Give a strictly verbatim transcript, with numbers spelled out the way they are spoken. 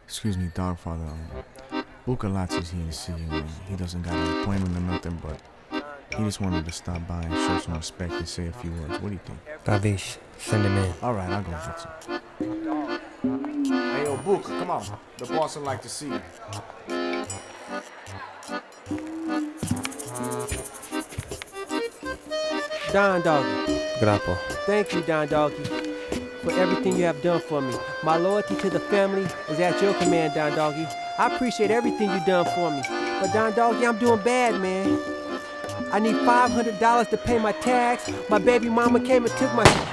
Excuse me, Dogfather. Um, Bukalati's here to see you, man. He doesn't got an appointment or nothing, but he just wanted to stop by and show some respect and say a few words. What do you think? Gavish, send him in. All right, I'll go get some. Hey, yo, Buka, come on. The boss would like to see you. Don Doggy. Grapo. Thank you, Don Doggy, for everything you have done for me. My loyalty to the family is at your command, Don Doggy. I appreciate everything you've done for me. But Don Doggy, I'm doing bad, man. I need five hundred dollars to pay my tax. My baby mama came and took my